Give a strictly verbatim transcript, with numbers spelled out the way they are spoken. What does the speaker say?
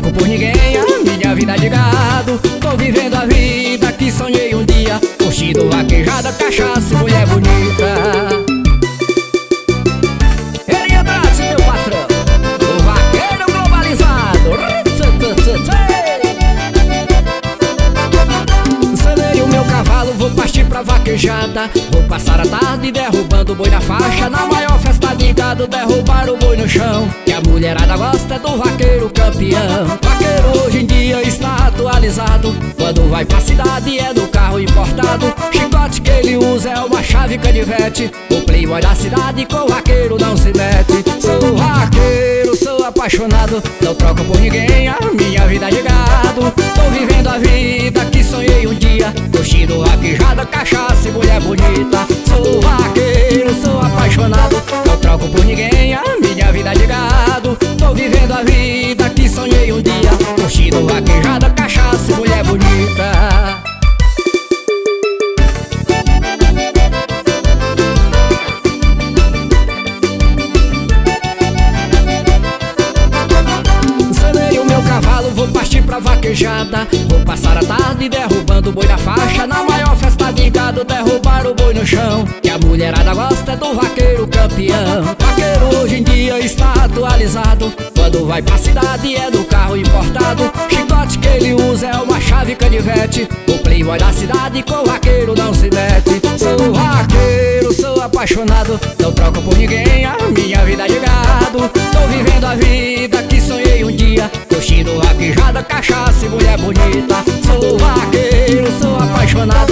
troco por ninguém a minha vida de gado. Tô vivendo a vida que sonhei um dia, curtindo vaquejada, cachaça e mulher bonita. Ele abraça meu patrão, o vaqueiro globalizado. Celeiro meu cavalo, vou partir pra vaquejada. Vou passar a tarde derrubando o boi na faixa. Na maior festa de gado, derrubar o boi no chão, que a mulherada gosta do vaqueiro campeão. Vaqueiro hoje em dia está atualizado, quando vai pra cidade é do carro importado. Chicote que ele usa é uma chave canivete, o playboy da cidade com vaqueiro não se mete. Sou vaqueiro, sou apaixonado, não troco por ninguém a minha vida de gado. Tô vivendo a vida que sonhei um dia, curtindo vaquejada, cachaça e mulher bonita. Sou vaqueiro, sou apaixonado, não troco por ninguém a minha vida de gado. Tô vivendo a vida que sonhei um dia, curtindo vaquejada, cachaça e mulher bonita. Vou partir pra vaquejada, vou passar a tarde derrubando o boi na faixa. Na maior festa de gado, derrubar o boi no chão, que a mulherada gosta do vaqueiro campeão. Vaqueiro hoje em dia está atualizado, quando vai pra cidade é do carro importado. Chicote que ele usa é uma chave canivete, o playboy da cidade com vaqueiro não se mete. Sou vaqueiro, sou apaixonado, não troco por ninguém a minha vida de gado. Tô vivendo a vida que sonhei um dia, curtindo vaquejada, cachaça e mulher bonita. Sou vaqueiro, sou apaixonado,